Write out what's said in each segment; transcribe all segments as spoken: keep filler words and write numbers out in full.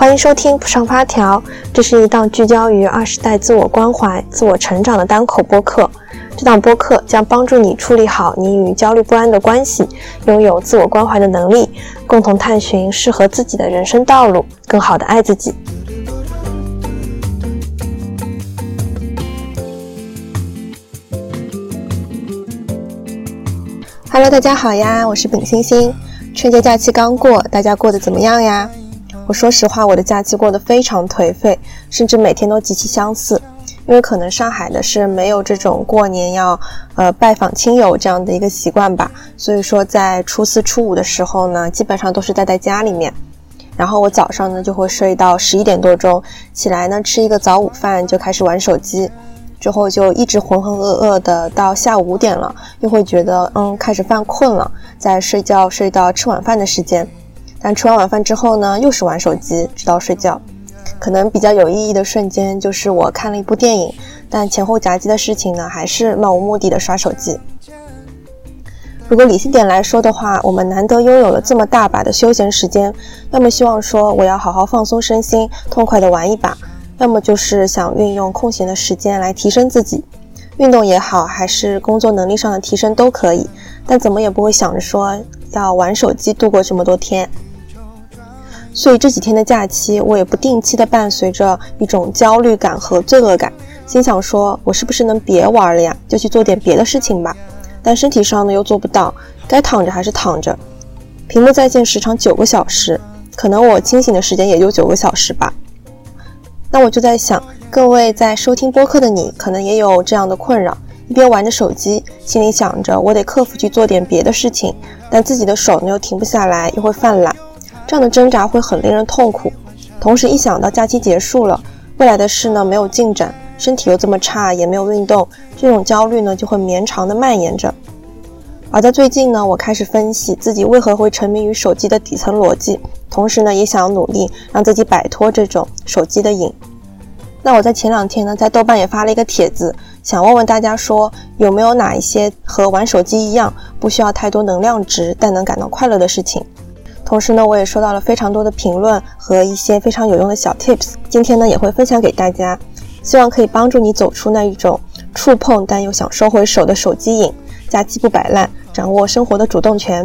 欢迎收听不上发条，这是一档聚焦于二十代自我关怀、自我成长的单口播客。这档播客将帮助你处理好你与焦虑不安的关系，拥有自我关怀的能力，共同探寻适合自己的人生道路，更好地爱自己。Hello， 大家好呀，我是秉星星。春节假期刚过，大家过得怎么样呀？我说实话，我的假期过得非常颓废，甚至每天都极其相似。因为可能上海的是没有这种过年要呃拜访亲友这样的一个习惯吧，所以说在初四初五的时候呢，基本上都是待在家里面。然后我早上呢就会睡到十一点多钟，起来呢吃一个早午饭就开始玩手机，之后就一直浑浑噩噩的到下午五点了，又会觉得嗯开始犯困了，再睡觉睡到吃晚饭的时间。但吃完晚饭之后呢，又是玩手机直到睡觉。可能比较有意义的瞬间就是我看了一部电影，但前后夹击的事情呢，还是漫无目的的刷手机。如果理性点来说的话，我们难得拥有了这么大把的休闲时间，要么希望说我要好好放松身心，痛快的玩一把，要么就是想运用空闲的时间来提升自己，运动也好，还是工作能力上的提升都可以，但怎么也不会想着说要玩手机度过这么多天。所以这几天的假期，我也不定期的伴随着一种焦虑感和罪恶感，心想说我是不是能别玩了呀，就去做点别的事情吧。但身体上呢又做不到，该躺着还是躺着。屏幕在线时长九个小时，可能我清醒的时间也就九个小时吧。那我就在想，各位在收听播客的你，可能也有这样的困扰，一边玩着手机，心里想着我得克服去做点别的事情，但自己的手呢又停不下来，又会犯懒。这样的挣扎会很令人痛苦，同时一想到假期结束了，未来的事呢没有进展，身体又这么差，也没有运动，这种焦虑呢就会绵长的蔓延着。而在最近呢，我开始分析自己为何会沉迷于手机的底层逻辑，同时呢也想要努力让自己摆脱这种手机的瘾。那我在前两天呢在豆瓣也发了一个帖子，想问问大家说，有没有哪一些和玩手机一样不需要太多能量值但能感到快乐的事情。同时呢，我也收到了非常多的评论和一些非常有用的小 tips， 今天呢也会分享给大家，希望可以帮助你走出那一种触碰但又想收回手的手机瘾，假期不摆烂，掌握生活的主动权。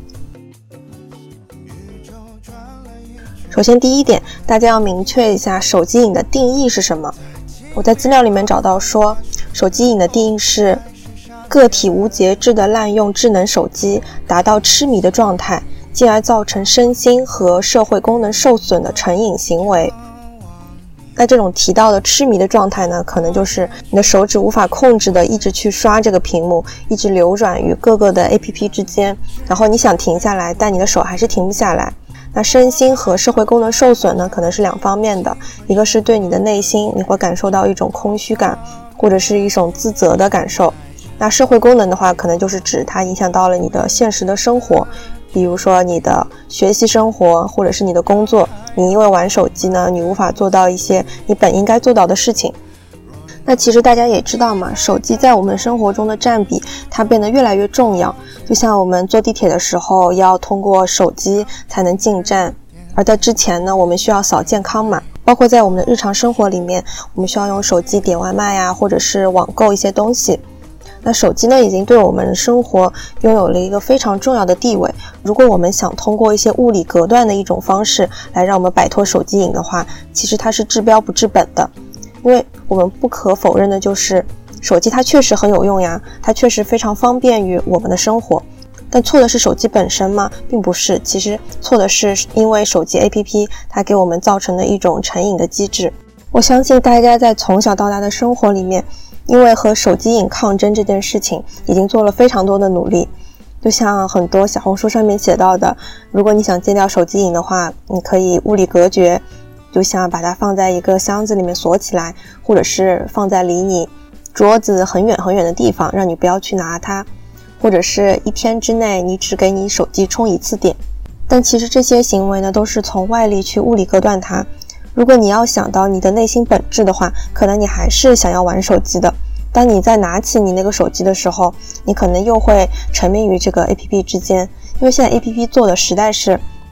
首先第一点，大家要明确一下手机瘾的定义是什么。我在资料里面找到说，手机瘾的定义是个体无节制的滥用智能手机，达到痴迷的状态，进而造成身心和社会功能受损的成瘾行为。那这种提到的痴迷的状态呢，可能就是你的手指无法控制的一直去刷这个屏幕，一直流转于各个的 A P P 之间，然后你想停下来，但你的手还是停不下来。那身心和社会功能受损呢，可能是两方面的，一个是对你的内心，你会感受到一种空虚感，或者是一种自责的感受。那社会功能的话，可能就是指它影响到了你的现实的生活，比如说你的学习生活，或者是你的工作，你因为玩手机呢，你无法做到一些你本应该做到的事情。那其实大家也知道嘛，手机在我们生活中的占比，它变得越来越重要。就像我们坐地铁的时候，要通过手机才能进站，而在之前呢，我们需要扫健康码。包括在我们的日常生活里面，我们需要用手机点外卖呀，或者是网购一些东西。那手机呢，已经对我们的生活拥有了一个非常重要的地位。如果我们想通过一些物理隔断的一种方式来让我们摆脱手机瘾的话，其实它是治标不治本的。因为我们不可否认的就是，手机它确实很有用呀，它确实非常方便于我们的生活。但错的是手机本身吗？并不是，其实错的是因为手机 A P P 它给我们造成的一种成瘾的机制。我相信大家在从小到大的生活里面，因为和手机瘾抗争这件事情已经做了非常多的努力。就像很多小红书上面写到的，如果你想戒掉手机瘾的话，你可以物理隔绝，就像把它放在一个箱子里面锁起来，或者是放在离你桌子很远很远的地方，让你不要去拿它，或者是一天之内你只给你手机充一次电。但其实这些行为呢，都是从外力去物理隔断它。如果你要想到你的内心本质的话，可能你还是想要玩手机的。当你在拿起你那个手机的时候，你可能又会沉迷于这个 A P P 之间，因为现在 A P P 做的实在是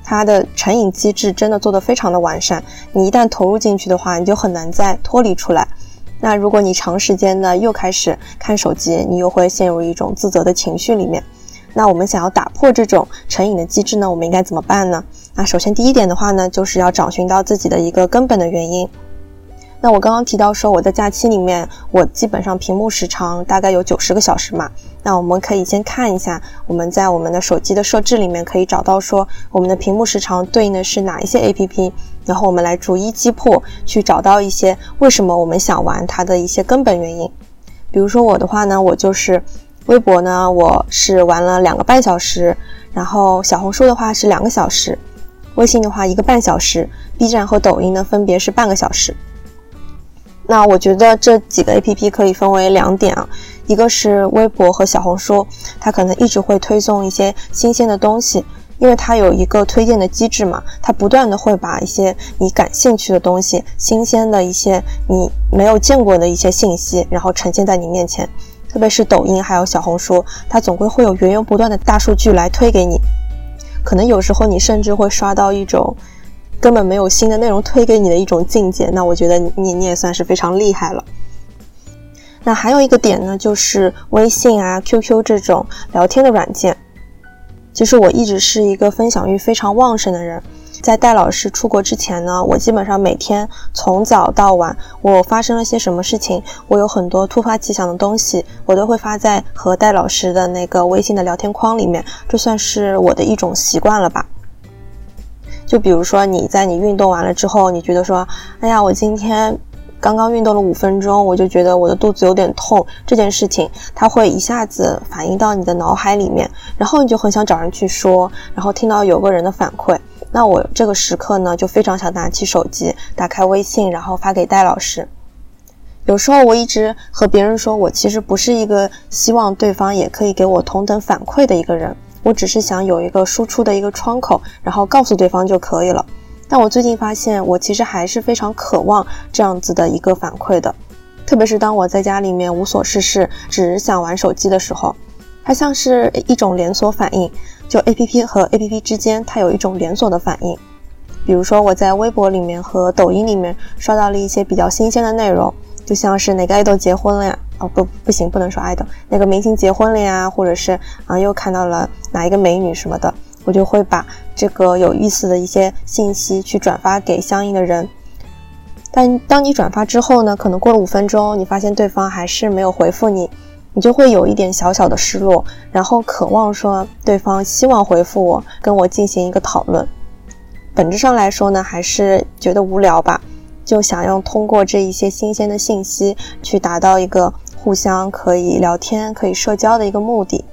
它的成瘾机制真的做得非常的完善，你一旦投入进去的话，你就很难再脱离出来。那如果你长时间的又开始看手机，你又会陷入一种自责的情绪里面。那我们想要打破这种成瘾的机制呢，我们应该怎么办呢？那首先第一点的话呢，就是要找寻到自己的一个根本的原因。那我刚刚提到说我在假期里面，我基本上屏幕时长大概有九十个小时嘛。那我们可以先看一下我们在我们的手机的设置里面可以找到说我们的屏幕时长对应的是哪一些 A P P， 然后我们来逐一击破，去找到一些为什么我们想玩它的一些根本原因。比如说我的话呢，我就是微博呢我是玩了两个半小时，然后小红书的话是两个小时，微信的话一个半小时， B 站和抖音呢分别是半个小时。那我觉得这几个 A P P 可以分为两点啊，一个是微博和小红书，它可能一直会推送一些新鲜的东西，因为它有一个推荐的机制嘛，它不断的会把一些你感兴趣的东西，新鲜的一些你没有见过的一些信息，然后呈现在你面前。特别是抖音还有小红书，它总归会有源源不断的大数据来推给你，可能有时候你甚至会刷到一种根本没有新的内容推给你的一种境界，那我觉得你你也算是非常厉害了。那还有一个点呢，就是微信啊 Q Q 这种聊天的软件。其实我一直是一个分享欲非常旺盛的人，在戴老师出国之前呢，我基本上每天从早到晚，我发生了些什么事情，我有很多突发奇想的东西，我都会发在和戴老师的那个微信的聊天框里面，这算是我的一种习惯了吧。就比如说你在你运动完了之后，你觉得说哎呀我今天刚刚运动了五分钟，我就觉得我的肚子有点痛，这件事情它会一下子反映到你的脑海里面，然后你就很想找人去说，然后听到有个人的反馈，那我这个时刻呢就非常想拿起手机，打开微信，然后发给戴老师。有时候我一直和别人说，我其实不是一个希望对方也可以给我同等反馈的一个人，我只是想有一个输出的一个窗口，然后告诉对方就可以了。但我最近发现，我其实还是非常渴望这样子的一个反馈的，特别是当我在家里面无所事事，只想玩手机的时候，它像是一种连锁反应，就 A P P 和 A P P 之间它有一种连锁的反应。比如说我在微博里面和抖音里面刷到了一些比较新鲜的内容，就像是哪个爱豆结婚了呀，哦不不行不能说爱豆，那个明星结婚了呀，或者是啊又看到了哪一个美女什么的，我就会把这个有意思的一些信息去转发给相应的人。但当你转发之后呢，可能过了五分钟，你发现对方还是没有回复你，你就会有一点小小的失落，然后渴望说对方希望回复我，跟我进行一个讨论。本质上来说呢，还是觉得无聊吧，就想要通过这一些新鲜的信息去达到一个互相可以聊天可以社交的一个目的。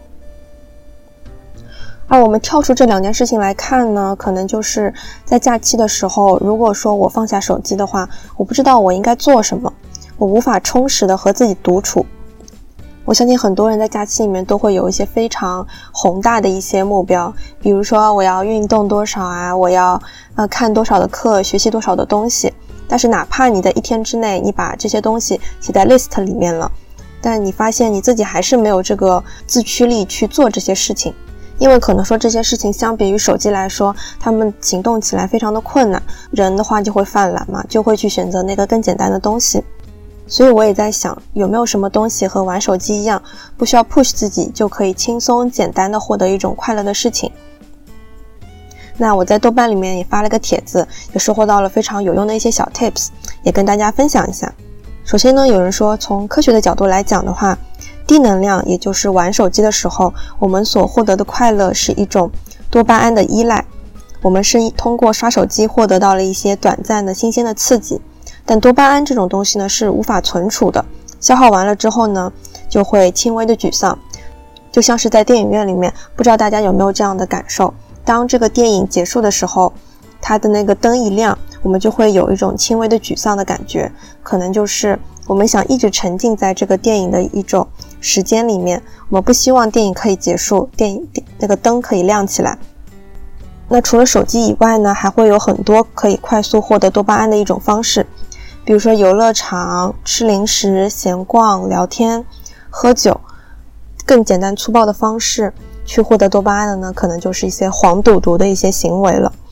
而我们跳出这两件事情来看呢，可能就是在假期的时候，如果说我放下手机的话，我不知道我应该做什么，我无法充实的和自己独处。我相信很多人在假期里面都会有一些非常宏大的一些目标，比如说我要运动多少啊，我要呃看多少的课，学习多少的东西。但是哪怕你在一天之内你把这些东西写在 list 里面了，但你发现你自己还是没有这个自驱力去做这些事情，因为可能说这些事情相比于手机来说，他们行动起来非常的困难，人的话就会犯懒嘛，就会去选择那个更简单的东西。所以我也在想，有没有什么东西和玩手机一样，不需要 push 自己就可以轻松简单的获得一种快乐的事情。那我在豆瓣里面也发了个帖子，也收获到了非常有用的一些小 tips， 也跟大家分享一下。首先呢，有人说从科学的角度来讲的话，低能量也就是玩手机的时候，我们所获得的快乐是一种多巴胺的依赖，我们是通过刷手机获得到了一些短暂的新鲜的刺激，但多巴胺这种东西呢是无法存储的，消耗完了之后呢就会轻微的沮丧，就像是在电影院里面，不知道大家有没有这样的感受，当这个电影结束的时候，它的那个灯一亮，我们就会有一种轻微的沮丧的感觉，可能就是我们想一直沉浸在这个电影的一种时间里面，我们不希望电影可以结束，电影那个灯可以亮起来。那除了手机以外呢，还会有很多可以快速获得多巴胺的一种方式，比如说游乐场、吃零食、闲逛、聊天、喝酒，更简单粗暴的方式去获得多巴胺的呢，可能就是一些黄赌毒的一些行为了。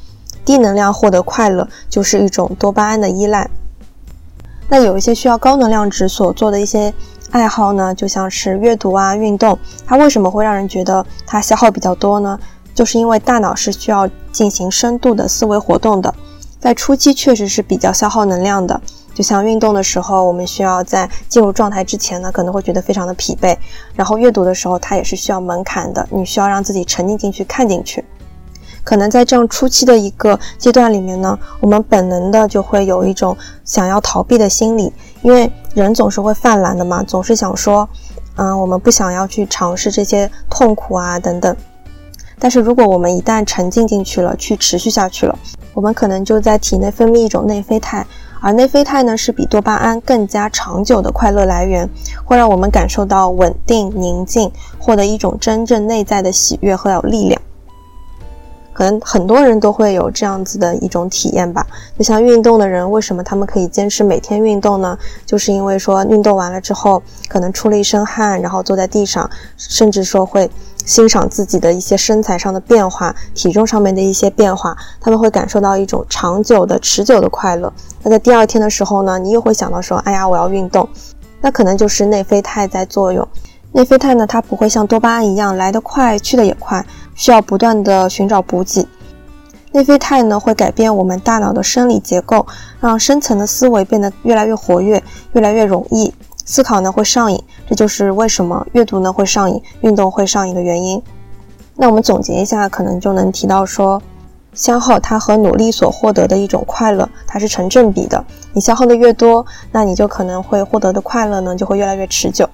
低能量获得快乐，就是一种多巴胺的依赖。那有一些需要高能量值所做的一些爱好呢，就像是阅读啊、运动，它为什么会让人觉得它消耗比较多呢？就是因为大脑是需要进行深度的思维活动的，在初期确实是比较消耗能量的。就像运动的时候，我们需要在进入状态之前呢，可能会觉得非常的疲惫，然后阅读的时候它也是需要门槛的，你需要让自己沉浸进去看进去。可能在这样初期的一个阶段里面呢，我们本能的就会有一种想要逃避的心理，因为人总是会犯懒的嘛，总是想说嗯，我们不想要去尝试这些痛苦啊等等。但是如果我们一旦沉浸进去了，去持续下去了，我们可能就在体内分泌一种内啡肽，而内啡肽呢是比多巴胺更加长久的快乐来源，会让我们感受到稳定、宁静，获得一种真正内在的喜悦和有力量。可能很多人都会有这样子的一种体验吧。就像运动的人，为什么他们可以坚持每天运动呢？就是因为说运动完了之后，可能出了一身汗，然后坐在地上，甚至说会欣赏自己的一些身材上的变化，体重上面的一些变化，他们会感受到一种长久的、持久的快乐。那在第二天的时候呢，你又会想到说，哎呀，我要运动，那可能就是内啡肽在作用。内啡肽呢，它不会像多巴胺一样来得快去得也快，需要不断的寻找补给。内啡肽呢会改变我们大脑的生理结构，让深层的思维变得越来越活跃，越来越容易，思考呢会上瘾，这就是为什么阅读呢会上瘾，运动会上瘾的原因。那我们总结一下，可能就能提到说，消耗它和努力所获得的一种快乐，它是成正比的。你消耗的越多，那你就可能会获得的快乐呢就会越来越持久。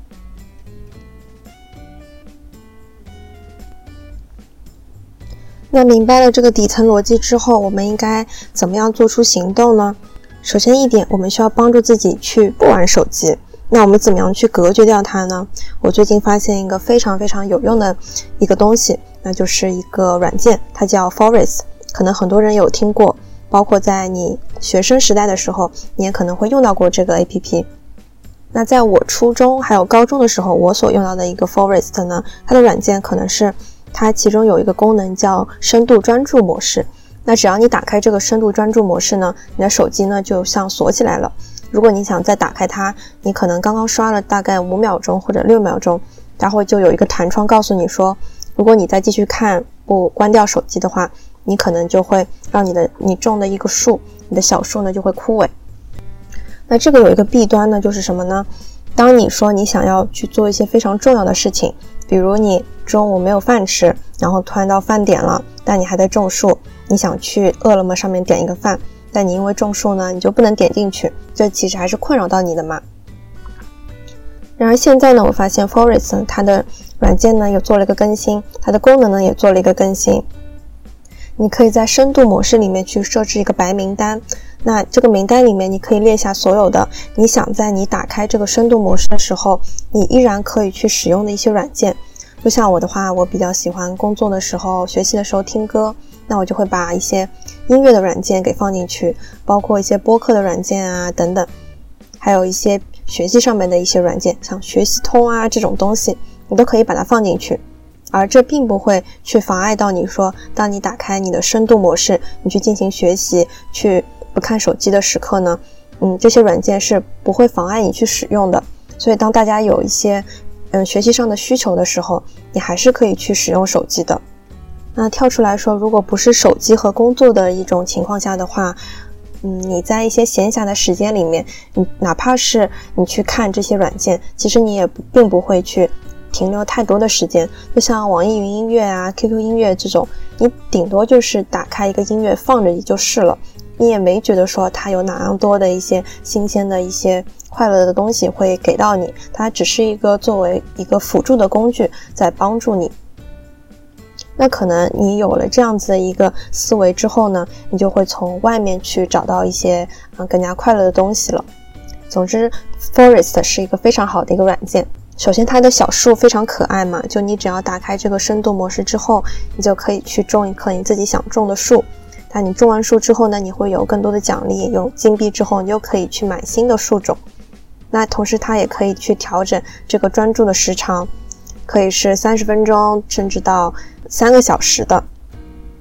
那明白了这个底层逻辑之后，我们应该怎么样做出行动呢？首先一点，我们需要帮助自己去不玩手机。那我们怎么样去隔绝掉它呢？我最近发现一个非常非常有用的一个东西，那就是一个软件，它叫 Forest， 可能很多人有听过，包括在你学生时代的时候，你也可能会用到过这个 A P P。那在我初中还有高中的时候，我所用到的一个 Forest 呢，它的软件可能是它其中有一个功能叫深度专注模式。那只要你打开这个深度专注模式呢，你的手机呢就像锁起来了。如果你想再打开它，你可能刚刚刷了大概五秒钟或者六秒钟，它会就有一个弹窗告诉你说，如果你再继续看不关掉手机的话，你可能就会让你的你种的一个树，你的小树呢就会枯萎。那这个有一个弊端呢，就是什么呢？当你说你想要去做一些非常重要的事情，比如你中午没有饭吃，然后突然到饭点了，但你还在种树，你想去饿了么上面点一个饭，但你因为种树呢，你就不能点进去，这其实还是困扰到你的嘛。然而现在呢，我发现 Forest 它的软件呢又做了一个更新，它的功能呢也做了一个更新。你可以在深度模式里面去设置一个白名单，那这个名单里面你可以列下所有的你想在你打开这个深度模式的时候，你依然可以去使用的一些软件。就像我的话，我比较喜欢工作的时候、学习的时候听歌，那我就会把一些音乐的软件给放进去，包括一些播客的软件啊等等，还有一些学习上面的一些软件，像学习通啊这种东西，你都可以把它放进去。而这并不会去妨碍到你说，当你打开你的深度模式，你去进行学习，去不看手机的时刻呢，嗯，这些软件是不会妨碍你去使用的。所以当大家有一些嗯学习上的需求的时候，你还是可以去使用手机的。那跳出来说，如果不是手机和工作的一种情况下的话，嗯，你在一些闲暇的时间里面，你哪怕是你去看这些软件，其实你也并不会去停留太多的时间。就像网易云音乐啊 Q Q 音乐这种，你顶多就是打开一个音乐放着也就是了，你也没觉得说它有哪样多的一些新鲜的一些快乐的东西会给到你，它只是一个作为一个辅助的工具在帮助你。那可能你有了这样子的一个思维之后呢，你就会从外面去找到一些嗯更加快乐的东西了。总之 Forest 是一个非常好的一个软件。首先它的小树非常可爱嘛，就你只要打开这个深度模式之后，你就可以去种一棵你自己想种的树。但你种完树之后呢，你会有更多的奖励，有金币之后你又可以去买新的树种。那同时它也可以去调整这个专注的时长，可以是三十分钟甚至到三个小时的。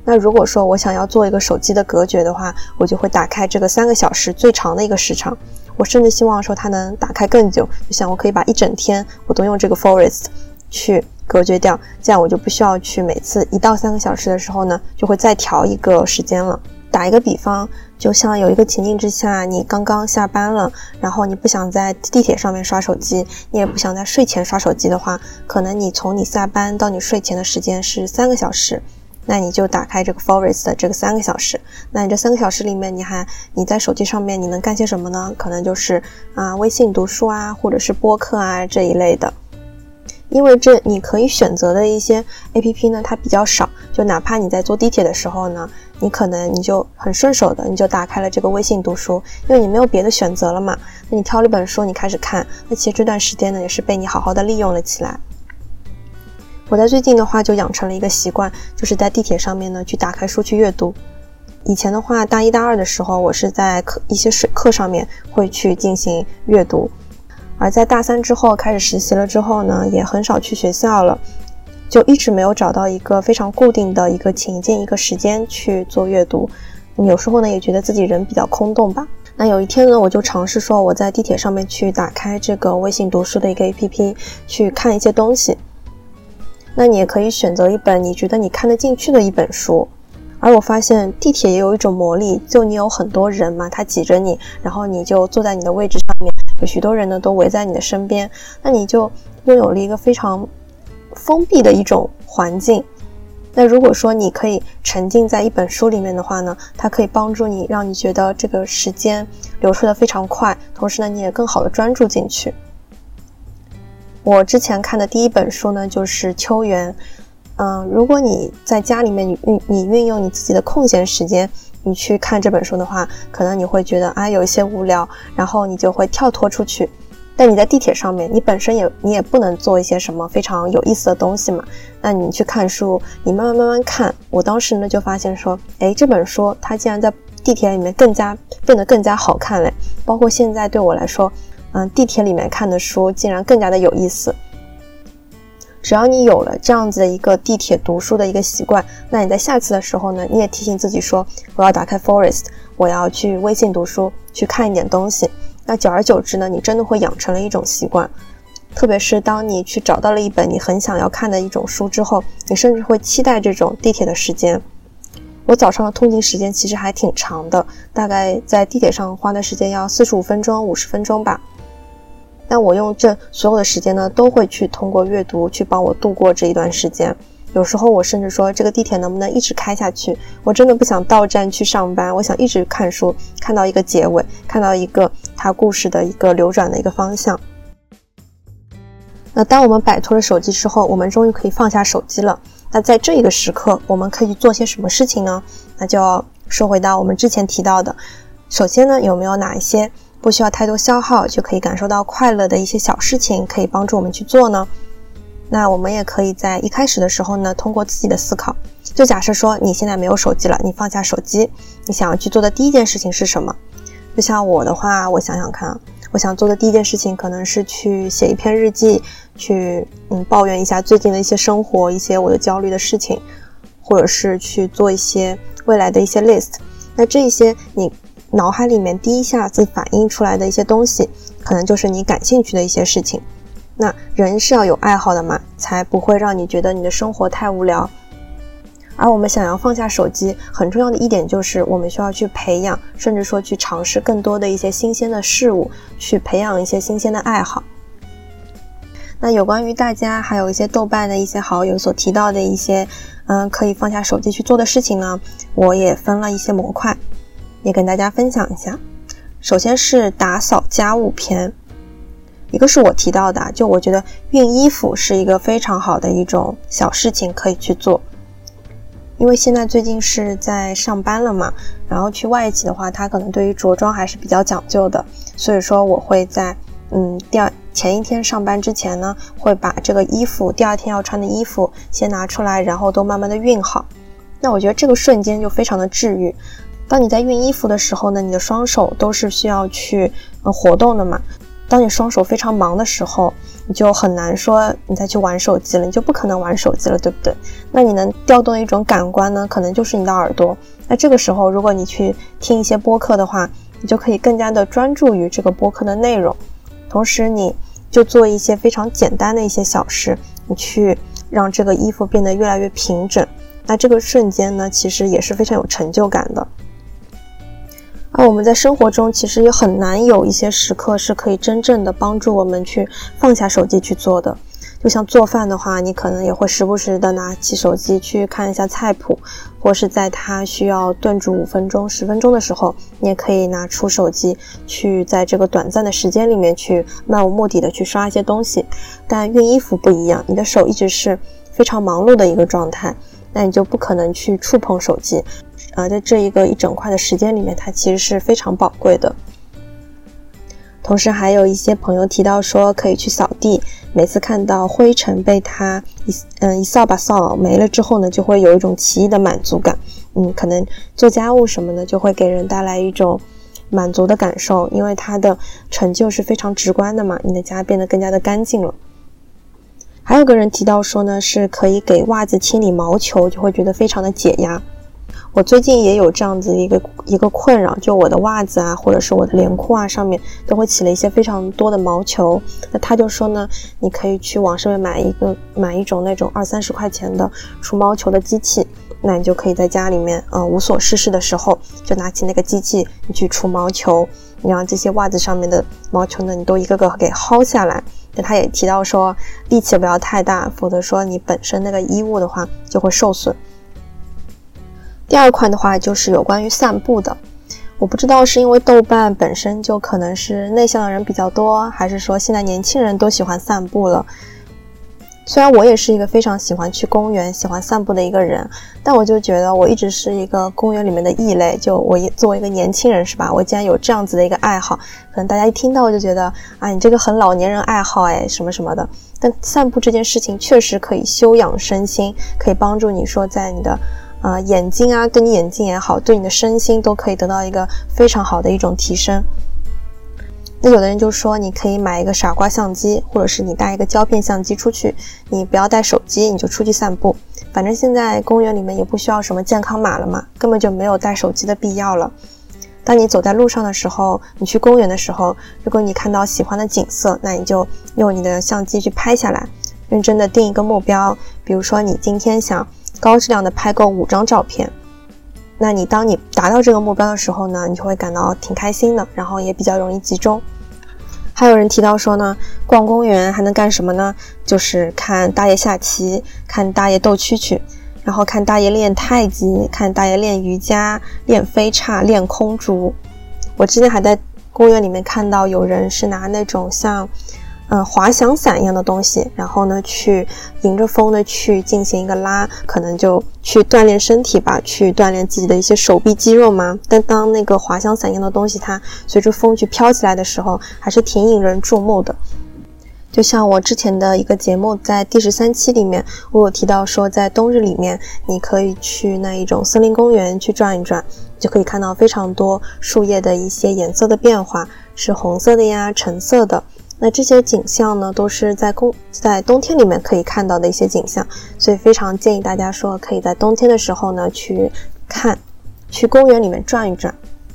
那如果说我想要做一个手机的隔绝的话，我就会打开这个三个小时最长的一个时长，我甚至希望说它能打开更久，就像我可以把一整天我都用这个 Forest 去隔绝掉，这样我就不需要去每次一到三个小时的时候呢，就会再调一个时间了。打一个比方，就像有一个情境之下，你刚刚下班了，然后你不想在地铁上面刷手机，你也不想在睡前刷手机的话，可能你从你下班到你睡前的时间是三个小时，那你就打开这个 Forest 的这个三个小时，那你这三个小时里面，你还你在手机上面你能干些什么呢？可能就是啊微信读书啊，或者是播客啊这一类的。因为这你可以选择的一些 A P P 呢，它比较少，就哪怕你在坐地铁的时候呢，你可能你就很顺手的你就打开了这个微信读书，因为你没有别的选择了嘛，那你挑了一本书你开始看，那其实这段时间呢也是被你好好的利用了起来。我在最近的话就养成了一个习惯，就是在地铁上面呢去打开书去阅读。以前的话大一大二的时候，我是在课一些水课上面会去进行阅读，而在大三之后开始实习了之后呢，也很少去学校了，就一直没有找到一个非常固定的一个情境一个时间去做阅读。有时候呢也觉得自己人比较空洞吧。那有一天呢，我就尝试说我在地铁上面去打开这个微信读书的一个 A P P 去看一些东西。那你也可以选择一本你觉得你看得进去的一本书。而我发现地铁也有一种魔力，就你有很多人嘛，他挤着你，然后你就坐在你的位置上面，有许多人呢都围在你的身边，那你就拥有了一个非常封闭的一种环境。那如果说你可以沉浸在一本书里面的话呢，它可以帮助你，让你觉得这个时间流逝得非常快，同时呢你也更好的专注进去。我之前看的第一本书呢就是《秋园》。嗯，如果你在家里面你运你运用你自己的空闲时间，你去看这本书的话，可能你会觉得啊有一些无聊，然后你就会跳脱出去。但你在地铁上面，你本身也你也不能做一些什么非常有意思的东西嘛。那你去看书，你慢慢慢慢看。我当时呢就发现说，诶，这本书它竟然在地铁里面更加变得更加好看嘞。包括现在对我来说，嗯，地铁里面看的书竟然更加的有意思。只要你有了这样子的一个地铁读书的一个习惯，那你在下次的时候呢，你也提醒自己说，我要打开 Forest， 我要去微信读书，去看一点东西。那久而久之呢，你真的会养成了一种习惯。特别是当你去找到了一本你很想要看的一种书之后，你甚至会期待这种地铁的时间。我早上的通勤时间其实还挺长的，大概在地铁上花的时间要四十五分钟、五十分钟吧。但我用这所有的时间呢，都会去通过阅读去帮我度过这一段时间。有时候我甚至说，这个地铁能不能一直开下去？我真的不想到站去上班，我想一直看书，看到一个结尾，看到一个它故事的一个流转的一个方向。那当我们摆脱了手机之后，我们终于可以放下手机了。那在这一个时刻，我们可以做些什么事情呢？那就要说回到我们之前提到的，首先呢，有没有哪一些不需要太多消耗就可以感受到快乐的一些小事情可以帮助我们去做呢？那我们也可以在一开始的时候呢，通过自己的思考，就假设说你现在没有手机了，你放下手机，你想要去做的第一件事情是什么？就像我的话，我想想看，我想做的第一件事情可能是去写一篇日记，去嗯抱怨一下最近的一些生活，一些我的焦虑的事情，或者是去做一些未来的一些 list。那这一些你脑海里面第一下子反映出来的一些东西，可能就是你感兴趣的一些事情。那人是要有爱好的嘛，才不会让你觉得你的生活太无聊。而我们想要放下手机，很重要的一点就是我们需要去培养，甚至说去尝试更多的一些新鲜的事物，去培养一些新鲜的爱好。那有关于大家还有一些豆瓣的一些好友所提到的一些嗯，可以放下手机去做的事情呢，我也分了一些模块，也跟大家分享一下。首先是打扫家务篇，一个是我提到的，就我觉得熨衣服是一个非常好的一种小事情可以去做。因为现在最近是在上班了嘛，然后去外企的话，他可能对于着装还是比较讲究的，所以说我会在嗯第二前一天上班之前呢，会把这个衣服第二天要穿的衣服先拿出来，然后都慢慢的熨好。那我觉得这个瞬间就非常的治愈。当你在熨衣服的时候呢，你的双手都是需要去、呃、活动的嘛， 当你双手非常忙的时候，你就很难说你再去玩手机了，你就不可能玩手机了，对不对？那你能调动一种感官呢，可能就是你的耳朵。那这个时候如果你去听一些播客的话，你就可以更加的专注于这个播客的内容，同时你就做一些非常简单的一些小事，你去让这个衣服变得越来越平整，那这个瞬间呢，其实也是非常有成就感的。而我们在生活中其实也很难有一些时刻是可以真正的帮助我们去放下手机去做的。就像做饭的话，你可能也会时不时的拿起手机去看一下菜谱，或是在它需要炖煮五分钟十分钟的时候，你也可以拿出手机去在这个短暂的时间里面去漫无目的的去刷一些东西。但熨衣服不一样，你的手一直是非常忙碌的一个状态，那你就不可能去触碰手机，呃，在这一个一整块的时间里面，它其实是非常宝贵的。同时还有一些朋友提到说可以去扫地，每次看到灰尘被它一嗯一扫把扫没了之后呢，就会有一种奇异的满足感。嗯，可能做家务什么的就会给人带来一种满足的感受，因为它的成就是非常直观的嘛，你的家变得更加的干净了。还有个人提到说呢，是可以给袜子清理毛球，就会觉得非常的解压。我最近也有这样子一个一个困扰，就我的袜子啊，或者是我的连裤啊上面都会起了一些非常多的毛球。那他就说呢，你可以去网上面买一个买一种那种二三十块钱的除毛球的机器，那你就可以在家里面呃无所事事的时候，就拿起那个机器，你去除毛球，你让这些袜子上面的毛球呢，你都一个个给薅下来。那他也提到说，力气不要太大，否则说你本身那个衣物的话就会受损。第二块的话就是有关于散步的，我不知道是因为豆瓣本身就可能是内向的人比较多，还是说现在年轻人都喜欢散步了。虽然我也是一个非常喜欢去公园喜欢散步的一个人，但我就觉得我一直是一个公园里面的异类，就我作为一个年轻人是吧，我竟然有这样子的一个爱好，可能大家一听到就觉得啊，你这个很老年人爱好哎什么什么的。但散步这件事情确实可以休养身心，可以帮助你说在你的呃，眼睛啊，对你眼睛也好，对你的身心都可以得到一个非常好的一种提升。那有的人就说你可以买一个傻瓜相机，或者是你带一个胶片相机出去，你不要带手机，你就出去散步。反正现在公园里面也不需要什么健康码了嘛，根本就没有带手机的必要了。当你走在路上的时候，你去公园的时候，如果你看到喜欢的景色，那你就用你的相机去拍下来，认真的定一个目标，比如说你今天想高质量的拍够五张照片，那你当你达到这个目标的时候呢，你就会感到挺开心的，然后也比较容易集中。还有人提到说呢，逛公园还能干什么呢？就是看大爷下棋，看大爷斗蛐蛐，然后看大爷练太极，看大爷练瑜伽，练飞叉，练空竹。我之前还在公园里面看到有人是拿那种像嗯，滑翔伞一样的东西，然后呢去迎着风的去进行一个拉，可能就去锻炼身体吧，去锻炼自己的一些手臂肌肉嘛。但当那个滑翔伞一样的东西它随着风去飘起来的时候，还是挺引人注目的。就像我之前的一个节目在第十三期里面，我有提到说在冬日里面你可以去那一种森林公园去转一转，就可以看到非常多树叶的一些颜色的变化，是红色的呀，橙色的。那这些景象呢，都是在公在冬天里面可以看到的一些景象，所以非常建议大家说，可以在冬天的时候呢去看，去公园里面转一转。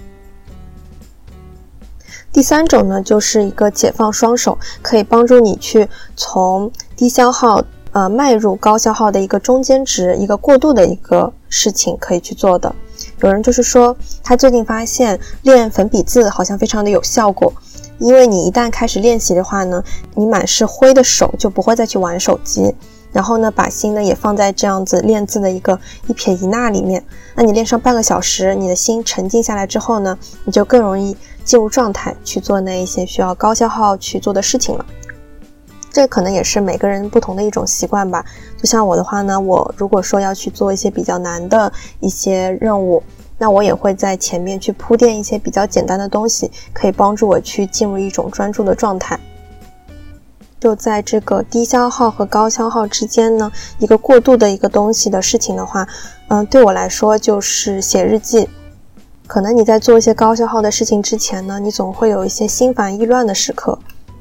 第三种呢，就是一个解放双手，可以帮助你去从低消耗呃迈入高消耗的一个中间值，一个过渡的一个事情可以去做的。有人就是说，他最近发现练粉笔字好像非常的有效果。因为你一旦开始练习的话呢，你满是灰的手就不会再去玩手机，然后呢把心呢也放在这样子练字的一个一撇一捺里面。那你练上半个小时，你的心沉静下来之后呢，你就更容易进入状态去做那一些需要高消耗去做的事情了。这可能也是每个人不同的一种习惯吧。就像我的话呢，我如果说要去做一些比较难的一些任务，那我也会在前面去铺垫一些比较简单的东西，可以帮助我去进入一种专注的状态。就在这个低消耗和高消耗之间呢，一个过渡的一个东西的事情的话，嗯，对我来说就是写日记。可能你在做一些高消耗的事情之前呢，你总会有一些心烦意乱的时刻，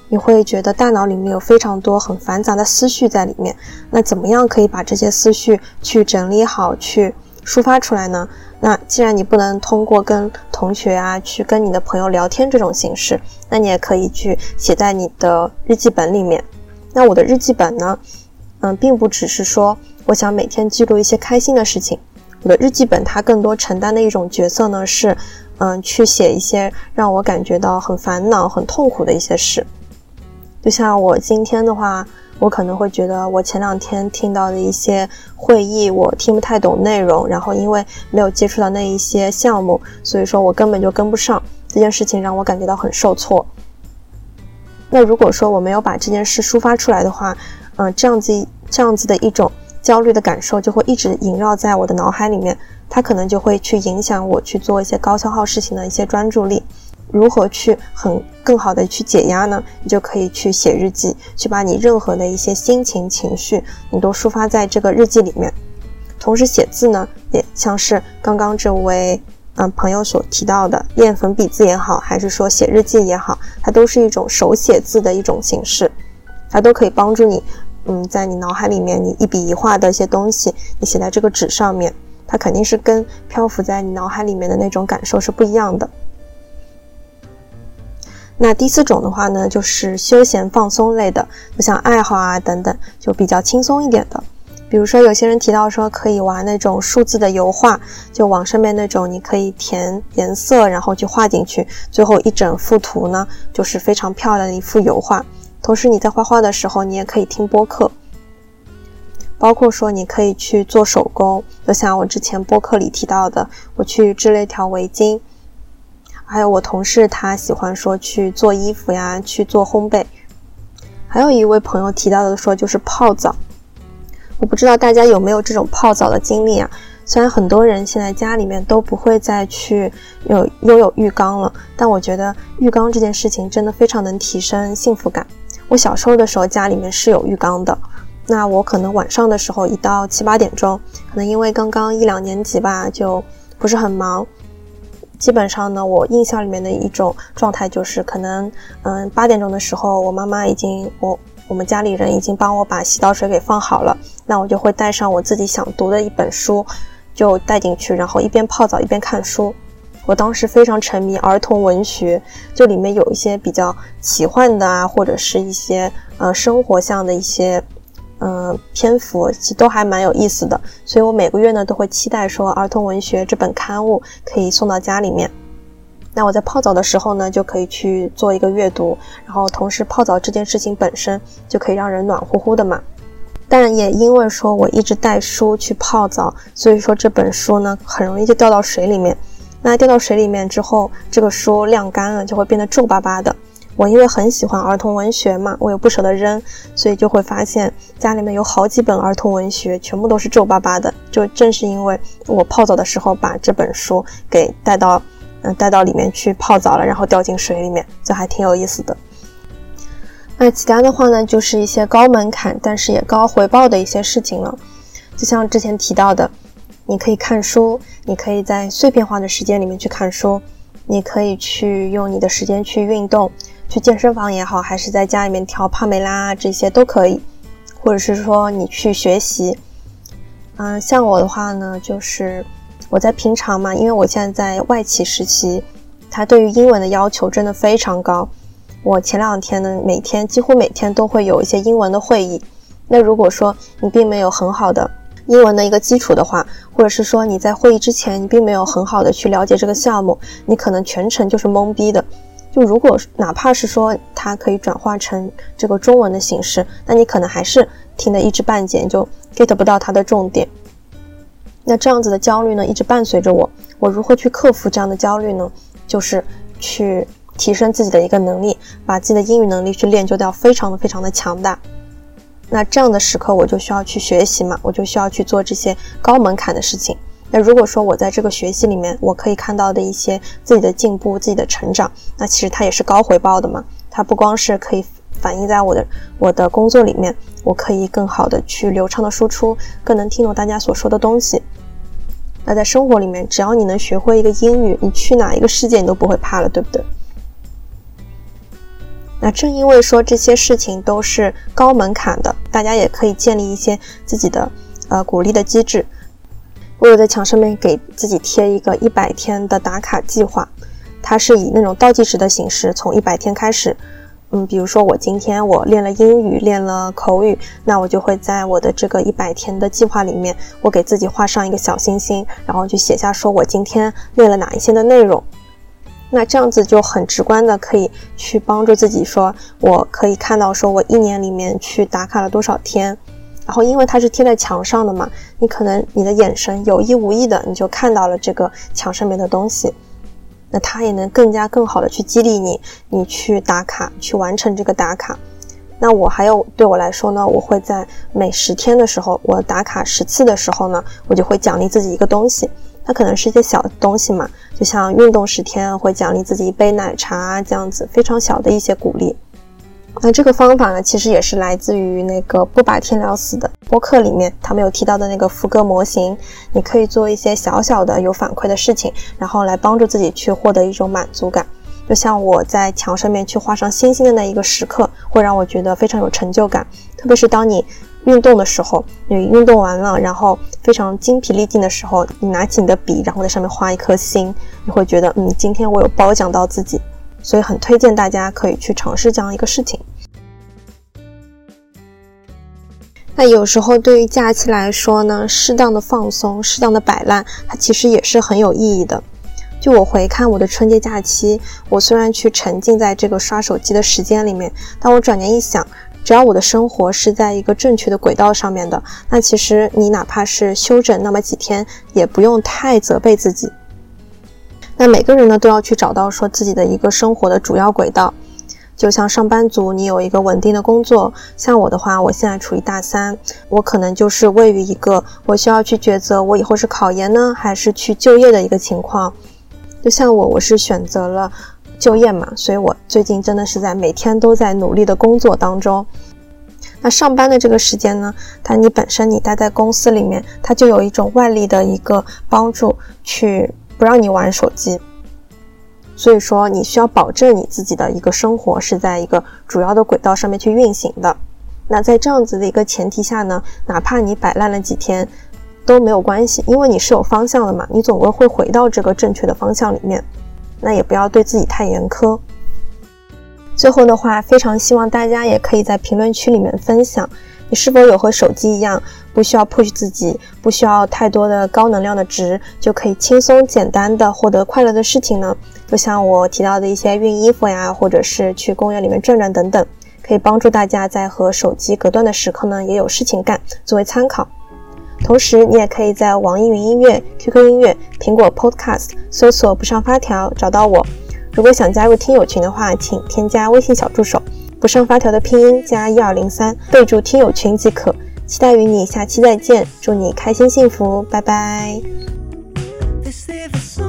你会觉得大脑里面有非常多很繁杂的思绪在里面。那怎么样可以把这些思绪去整理好，去抒发出来呢？那既然你不能通过跟同学啊，去跟你的朋友聊天这种形式，那你也可以去写在你的日记本里面。那我的日记本呢，嗯，并不只是说我想每天记录一些开心的事情，我的日记本它更多承担的一种角色呢，是嗯，去写一些让我感觉到很烦恼、很痛苦的一些事。就像我今天的话，我可能会觉得我前两天听到的一些会议我听不太懂内容，然后因为没有接触到那一些项目，所以说我根本就跟不上，这件事情让我感觉到很受挫。那如果说我没有把这件事抒发出来的话，嗯、呃，这样子这样子的一种焦虑的感受就会一直萦绕在我的脑海里面，它可能就会去影响我去做一些高消耗事情的一些专注力。如何去很更好的去解压呢？你就可以去写日记，去把你任何的一些心情情绪你都抒发在这个日记里面。同时写字呢，也像是刚刚这位嗯朋友所提到的，练粉笔字也好，还是说写日记也好，它都是一种手写字的一种形式，它都可以帮助你嗯在你脑海里面你一笔一画的一些东西你写在这个纸上面，它肯定是跟漂浮在你脑海里面的那种感受是不一样的。那第四种的话呢，就是休闲放松类的，就像爱好啊等等，就比较轻松一点的。比如说有些人提到说可以玩那种数字的油画，就网上面那种你可以填颜色然后去画进去，最后一整幅图呢就是非常漂亮的一幅油画。同时你在画画的时候你也可以听播客，包括说你可以去做手工，就像我之前播客里提到的，我去织了一条围巾，还有我同事他喜欢说去做衣服呀，去做烘焙。还有一位朋友提到的说就是泡澡，我不知道大家有没有这种泡澡的经历啊？虽然很多人现在家里面都不会再去有拥有浴缸了，但我觉得浴缸这件事情真的非常能提升幸福感。我小时候的时候家里面是有浴缸的，那我可能晚上的时候一到七八点钟，可能因为刚刚一两年级吧，就不是很忙，基本上呢我印象里面的一种状态就是可能嗯八点钟的时候，我妈妈已经我我们家里人已经帮我把洗澡水给放好了，那我就会带上我自己想读的一本书就带进去，然后一边泡澡一边看书。我当时非常沉迷儿童文学，就里面有一些比较奇幻的啊，或者是一些呃生活向的一些呃篇幅，其实都还蛮有意思的，所以我每个月呢都会期待说儿童文学这本刊物可以送到家里面。那我在泡澡的时候呢就可以去做一个阅读，然后同时泡澡这件事情本身就可以让人暖乎乎的嘛。但也因为说我一直带书去泡澡，所以说这本书呢很容易就掉到水里面。那掉到水里面之后，这个书晾干了就会变得皱巴巴的。我因为很喜欢儿童文学嘛，我又不舍得扔，所以就会发现家里面有好几本儿童文学全部都是皱巴巴的，就正是因为我泡澡的时候把这本书给带到嗯带到里面去泡澡了，然后掉进水里面，就还挺有意思的。那其他的话呢，就是一些高门槛但是也高回报的一些事情了。就像之前提到的，你可以看书，你可以在碎片化的时间里面去看书，你可以去用你的时间去运动，去健身房也好，还是在家里面调帕梅拉这些都可以，或者是说你去学习。嗯、呃，像我的话呢，就是我在平常嘛，因为我现在在外企实习，它对于英文的要求真的非常高。我前两天呢，每天几乎每天都会有一些英文的会议。那如果说你并没有很好的英文的一个基础的话，或者是说你在会议之前你并没有很好的去了解这个项目，你可能全程就是懵逼的。就如果哪怕是说它可以转化成这个中文的形式，那你可能还是听得一知半解，就 get 不到它的重点。那这样子的焦虑呢一直伴随着我，我如何去克服这样的焦虑呢？就是去提升自己的一个能力，把自己的英语能力去练就到非常的非常的强大。那这样的时刻我就需要去学习嘛，我就需要去做这些高门槛的事情。那如果说我在这个学习里面我可以看到的一些自己的进步，自己的成长，那其实它也是高回报的嘛。它不光是可以反映在我的我的工作里面，我可以更好的去流畅的输出，更能听懂大家所说的东西。那在生活里面，只要你能学会一个英语，你去哪一个世界你都不会怕了，对不对？ 那正因为说这些事情都是高门槛的，大家也可以建立一些自己的呃鼓励的机制。我有在墙上面给自己贴一个一百天的打卡计划，它是以那种倒计时的形式，从一百天开始。嗯，比如说我今天我练了英语，练了口语，那我就会在我的这个一百天的计划里面，我给自己画上一个小星星，然后去写下说我今天练了哪一些的内容。那这样子就很直观的可以去帮助自己说，我可以看到说我一年里面去打卡了多少天。然后因为它是贴在墙上的嘛，你可能你的眼神有意无意的你就看到了这个墙上面的东西，那它也能更加更好的去激励你，你去打卡，去完成这个打卡。那我还有对我来说呢，我会在每十天的时候，我打卡十次的时候呢，我就会奖励自己一个东西。它可能是一些小的东西嘛，就像运动十天会奖励自己一杯奶茶，这样子非常小的一些鼓励。那这个方法呢，其实也是来自于那个不把天聊死的播客里面，他们有提到的那个福格模型。你可以做一些小小的有反馈的事情，然后来帮助自己去获得一种满足感。就像我在墙上面去画上星星的那一个时刻，会让我觉得非常有成就感。特别是当你运动的时候，你运动完了，然后非常精疲力尽的时候，你拿起你的笔，然后在上面画一颗星，你会觉得嗯，今天我有褒奖到自己。所以很推荐大家可以去尝试这样一个事情。那有时候对于假期来说呢，适当的放松，适当的摆烂，它其实也是很有意义的。就我回看我的春节假期，我虽然去沉浸在这个刷手机的时间里面，但我转念一想，只要我的生活是在一个正确的轨道上面的，那其实你哪怕是休整那么几天，也不用太责备自己。那每个人呢都要去找到说自己的一个生活的主要轨道。就像上班族，你有一个稳定的工作，像我的话，我现在处于大三，我可能就是位于一个我需要去抉择我以后是考研呢还是去就业的一个情况。就像我我是选择了就业嘛，所以我最近真的是在每天都在努力的工作当中。那上班的这个时间呢，它你本身你待在公司里面，它就有一种外力的一个帮助，去不让你玩手机。所以说你需要保证你自己的一个生活是在一个主要的轨道上面去运行的。那在这样子的一个前提下呢，哪怕你摆烂了几天都没有关系，因为你是有方向的嘛，你总归会回到这个正确的方向里面。那也不要对自己太严苛。最后的话，非常希望大家也可以在评论区里面分享，你是否有和手机一样，不需要 push 自己，不需要太多的高能量的值，就可以轻松简单的获得快乐的事情呢？就像我提到的一些熨衣服呀，或者是去公园里面转转等等，可以帮助大家在和手机隔断的时刻呢，也有事情干，作为参考。同时你也可以在网易云音乐、Q Q 音乐、苹果 Podcast 搜索不上发条找到我。如果想加入听友群的话，请添加微信小助手不上发条的拼音加一二零三，备注听友群即可。期待与你下期再见，祝你开心幸福，拜拜。